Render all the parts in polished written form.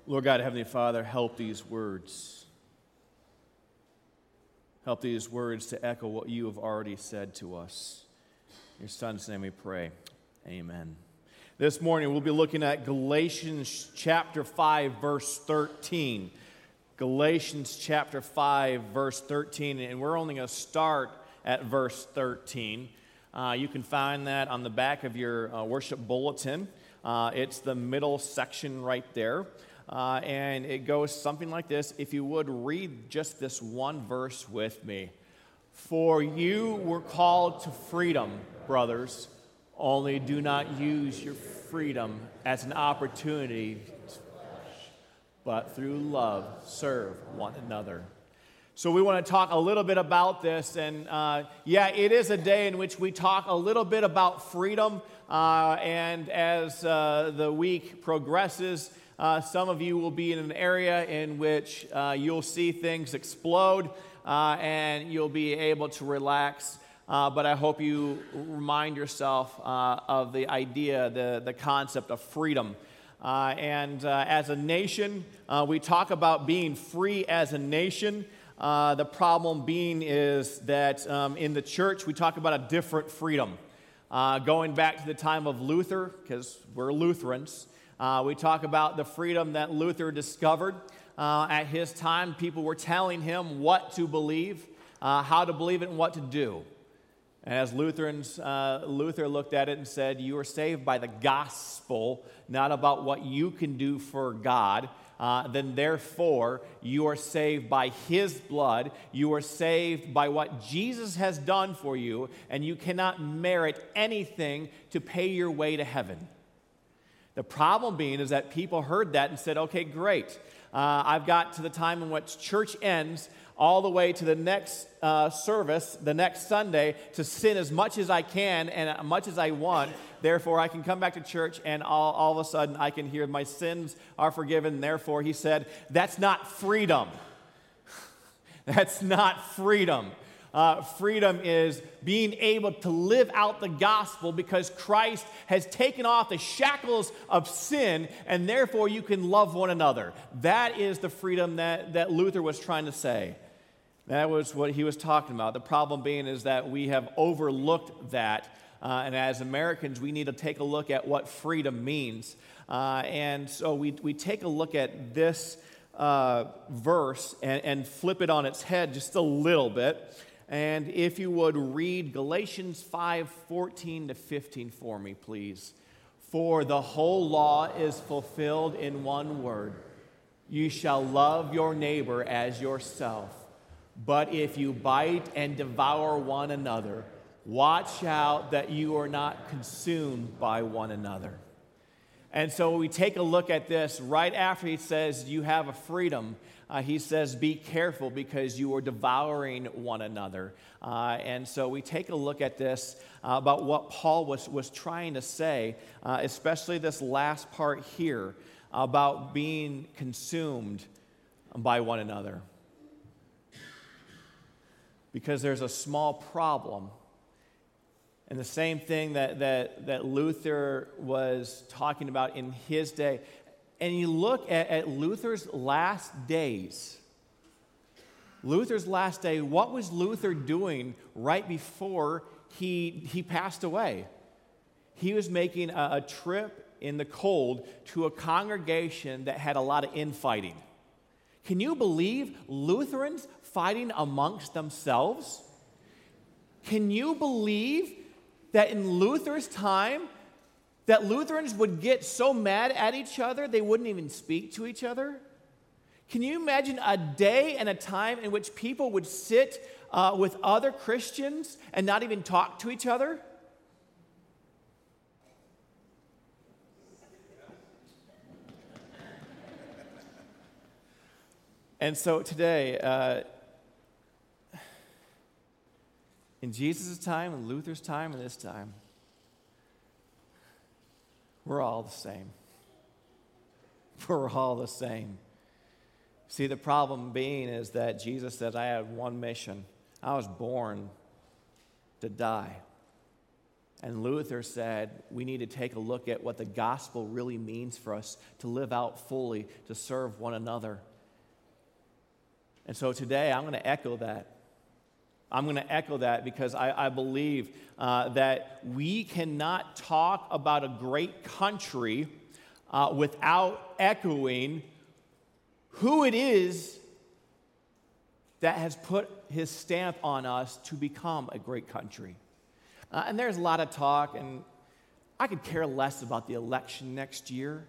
Lord God, Heavenly Father, help these words. Help these words to echo what you have already said to us. In your Son's name we pray. Amen. This morning we'll be looking at Galatians chapter 5, verse 13. Galatians chapter 5, verse 13, and we're only going to start at verse 13. You can find that on the back of your worship bulletin. It's the middle section right there. And it goes something like this. If you would read just this one verse with me. For you were called to freedom, brothers, only do not use your freedom as an opportunity, but through love serve one another. So we want to talk a little bit about this, and it is a day in which we talk a little bit about freedom, and as the week progresses, some of you will be in an area in which you'll see things explode and you'll be able to relax. But I hope you remind yourself of the idea, the concept of freedom. As a nation, we talk about being free as a nation. The problem being is that in the church, we talk about a different freedom. Going back to the time of Luther, because we're Lutherans, we talk about the freedom that Luther discovered. At his time, people were telling him what to believe, how to believe it, and what to do. And as Lutherans, Luther looked at it and said, you are saved by the gospel, not about what you can do for God. Then therefore, you are saved by his blood. You are saved by what Jesus has done for you, and you cannot merit anything to pay your way to heaven. The problem being is that people heard that and said, okay, great. I've got to the time in which church ends all the way to the next service, the next Sunday, to sin as much as I can and as much as I want. Therefore, I can come back to church and all of a sudden I can hear my sins are forgiven. Therefore, he said, that's not freedom. That's not freedom. Freedom is being able to live out the gospel because Christ has taken off the shackles of sin, and therefore you can love one another. That is the freedom that Luther was trying to say. That was what he was talking about. The problem being is that we have overlooked that, and as Americans, we need to take a look at what freedom means. And so we take a look at this verse and flip it on its head just a little bit. And if you would read Galatians 5:14 to 15 for me, please. For the whole law is fulfilled in one word. You shall love your neighbor as yourself. But if you bite and devour one another, watch out that you are not consumed by one another. And so we take a look at this right after he says you have a freedom. He says, be careful because you are devouring one another. And so we take a look at this about what Paul was trying to say, especially this last part here about being consumed by one another. Because there's a small problem. And the same thing that Luther was talking about in his day. And you look at Luther's last days. Luther's last day, what was Luther doing right before he passed away? He was making a trip in the cold to a congregation that had a lot of infighting. Can you believe Lutherans fighting amongst themselves? Can you believe that in Luther's time, that Lutherans would get so mad at each other they wouldn't even speak to each other? Can you imagine a day and a time in which people would sit with other Christians and not even talk to each other? And so today, in Jesus' time, in Luther's time, and this time, we're all the same. We're all the same. See, the problem being is that Jesus said, I had one mission. I was born to die. And Luther said, we need to take a look at what the gospel really means for us to live out fully, to serve one another. And so today I'm going to echo that. I'm going to echo that because I believe that we cannot talk about a great country without echoing who it is that has put his stamp on us to become a great country. And there's a lot of talk, and I could care less about the election next year.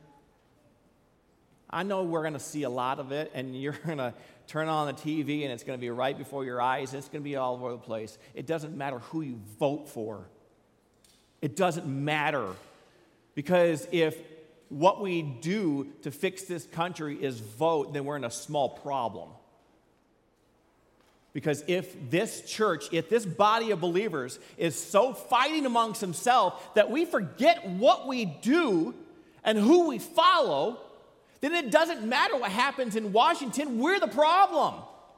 I know we're going to see a lot of it, and you're going to turn on the TV, and it's going to be right before your eyes, and it's going to be all over the place. It doesn't matter who you vote for. It doesn't matter. Because if what we do to fix this country is vote, then we're in a small problem. Because if this church, if this body of believers is so fighting amongst themselves that we forget what we do and who we follow, then it doesn't matter what happens in Washington. We're the problem.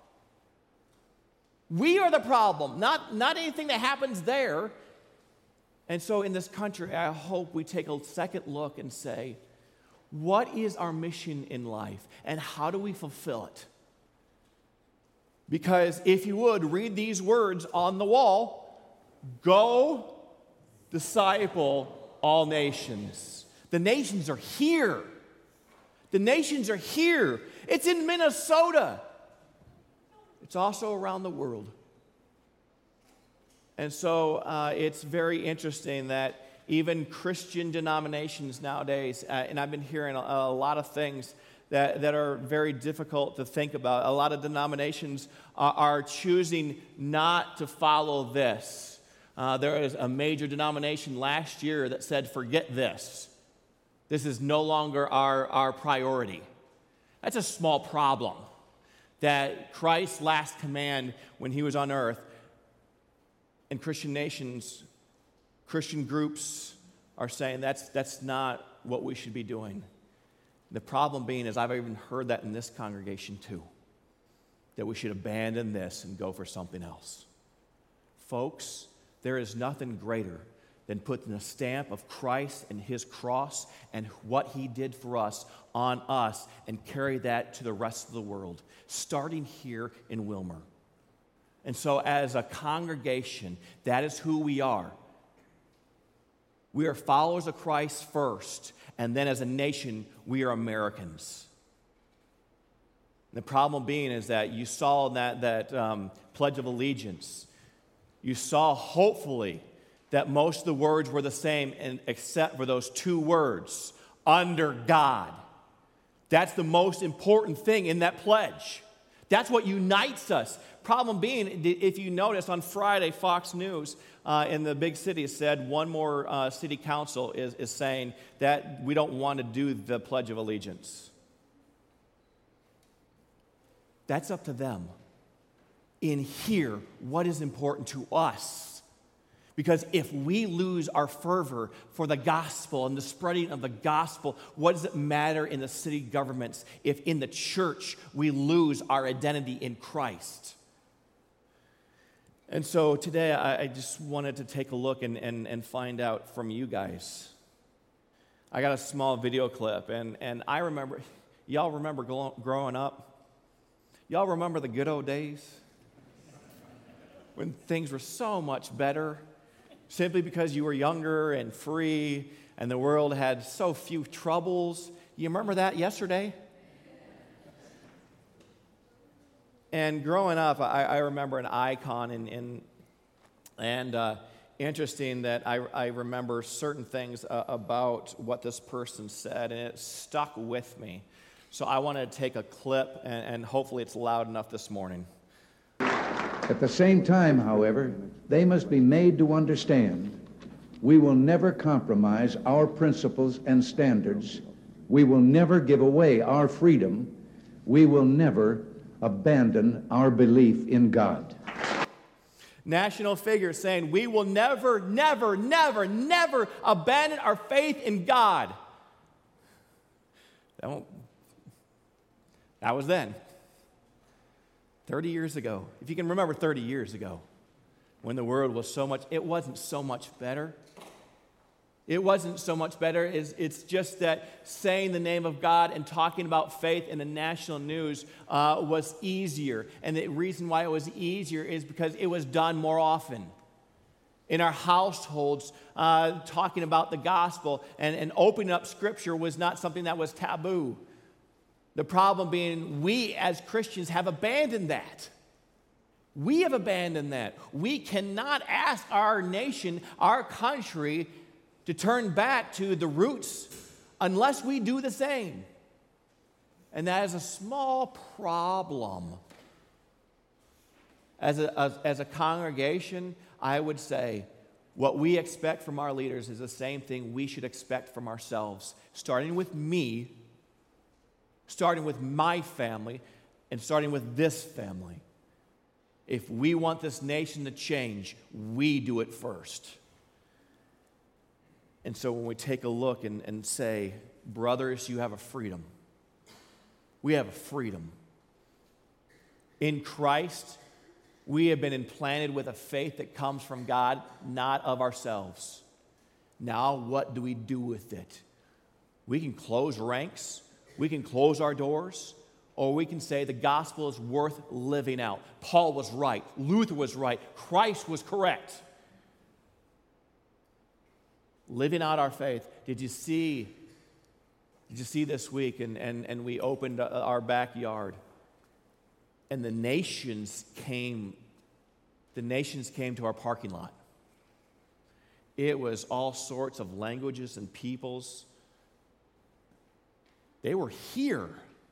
We are the problem, not anything that happens there. And so in this country, I hope we take a second look and say, what is our mission in life and how do we fulfill it? Because if you would, read these words on the wall: go disciple all nations. The nations are here. The nations are here. It's in Minnesota. It's also around the world. And so it's very interesting that even Christian denominations nowadays, and I've been hearing a lot of things that are very difficult to think about. A lot of denominations are choosing not to follow this. There was a major denomination last year that said, forget this. This is no longer our priority. That's a small problem. That Christ's last command when he was on earth, and Christian nations, Christian groups are saying that's not what we should be doing. The problem being is I've even heard that in this congregation too, that we should abandon this and go for something else. Folks, there is nothing greater than putting a stamp of Christ and his cross and what he did for us on us and carry that to the rest of the world, starting here in Wilmer. And so as a congregation, that is who we are. We are followers of Christ first, and then as a nation, we are Americans. The problem being is that you saw that Pledge of Allegiance. You saw, hopefully, that most of the words were the same, except for those two words, under God. That's the most important thing in that pledge. That's what unites us. Problem being, if you notice, on Friday, Fox News in the big cities said one more city council is saying that we don't want to do the Pledge of Allegiance. That's up to them. In here, what is important to us? Because if we lose our fervor for the gospel and the spreading of the gospel, what does it matter in the city governments if in the church we lose our identity in Christ? And so today I just wanted to take a look and find out from you guys. I got a small video clip, and I remember, y'all remember growing up? Y'all remember the good old days? When things were so much better, simply because you were younger and free, and the world had so few troubles. You remember that yesterday? And growing up, I remember an icon, and interesting that I remember certain things about what this person said, and it stuck with me. So I want to take a clip, and hopefully it's loud enough this morning. At the same time, however, they must be made to understand we will never compromise our principles and standards. We will never give away our freedom. We will never abandon our belief in God. National figure saying we will never, never, never, never abandon our faith in God. That was then. 30 years ago. If you can remember 30 years ago. when the world was it wasn't so much better. It wasn't so much better. It's just that saying the name of God and talking about faith in the national news was easier. And the reason why it was easier is because it was done more often. In our households, talking about the gospel and opening up Scripture was not something that was taboo. The problem being we as Christians have abandoned that. We have abandoned that. We cannot ask our nation, our country, to turn back to the roots unless we do the same. And that is a small problem. As a congregation, I would say what we expect from our leaders is the same thing we should expect from ourselves, starting with me, starting with my family, and starting with this family. If we want this nation to change, we do it first. And so when we take a look and say, brothers, you have a freedom. We have a freedom. In Christ, we have been implanted with a faith that comes from God, not of ourselves. Now, what do we do with it? We can close ranks, we can close our doors, or we can say the gospel is worth living out. Paul was right, Luther was right, Christ was correct. Living out our faith. Did you see this week? And we opened our backyard, and the nations came to our parking lot. It was all sorts of languages and peoples. They were here.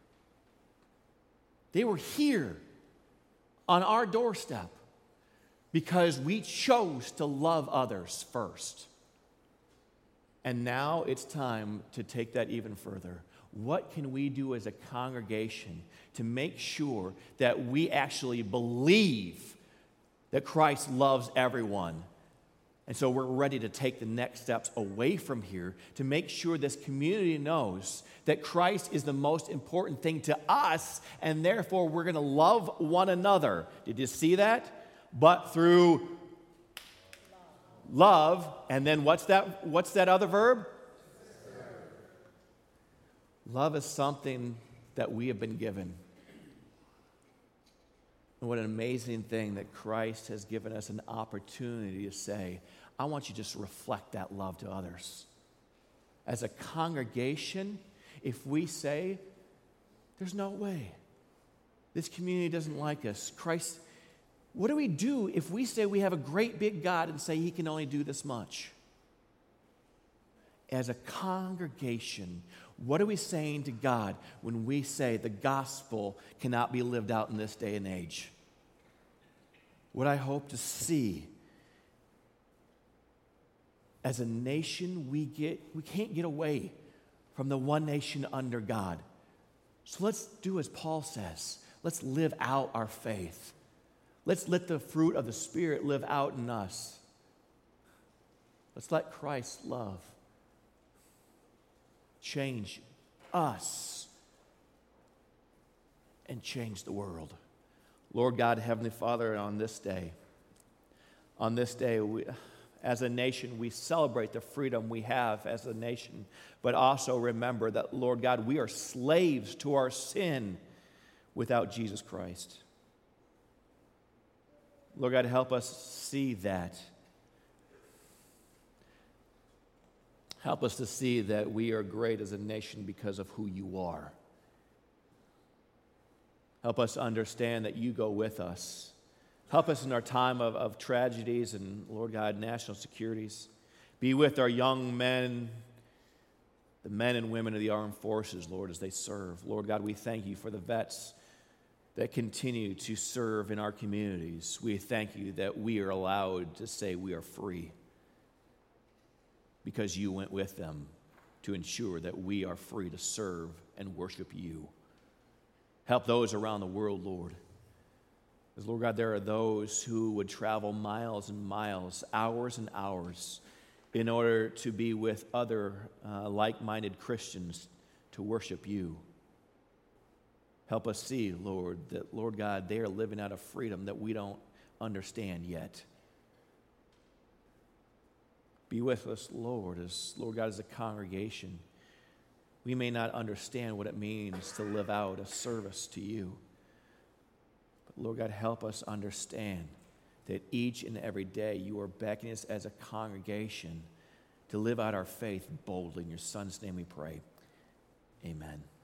They were here on our doorstep because we chose to love others first. And now it's time to take that even further. What can we do as a congregation to make sure that we actually believe that Christ loves everyone? And so we're ready to take the next steps away from here to make sure this community knows that Christ is the most important thing to us, and therefore we're going to love one another. Did you see that? But through love, and then what's that other verb? Love is something that we have been given. And what an amazing thing that Christ has given us an opportunity to say, I want you to just reflect that love to others. As a congregation, if we say, there's no way, this community doesn't like us, Christ, what do we do if we say we have a great big God and say he can only do this much? As a congregation, what are we saying to God when we say the gospel cannot be lived out in this day and age? What I hope to see as a nation, we can't get away from the one nation under God. So let's do as Paul says. Let's live out our faith. Let's let the fruit of the Spirit live out in us. Let's let Christ's love change us and change the world. Lord God, Heavenly Father, on this day, as a nation, we celebrate the freedom we have as a nation, but also remember that, Lord God, we are slaves to our sin without Jesus Christ. Lord God, help us see that. Help us to see that we are great as a nation because of who you are. Help us understand that you go with us. Help us in our time of tragedies and, Lord God, national securities. Be with our young men, the men and women of the armed forces, Lord, as they serve. Lord God, we thank you for the vets that continue to serve in our communities. We thank you that we are allowed to say we are free because you went with them to ensure that we are free to serve and worship you. Help those around the world, Lord. Because, Lord God, there are those who would travel miles and miles, hours and hours, in order to be with other like-minded Christians to worship you. Help us see, Lord, that, Lord God, they are living out a freedom that we don't understand yet. Be with us, Lord, Lord God, as a congregation. We may not understand what it means to live out a service to you. But Lord God, help us understand that each and every day you are beckoning us as a congregation to live out our faith boldly. In your Son's name we pray. Amen.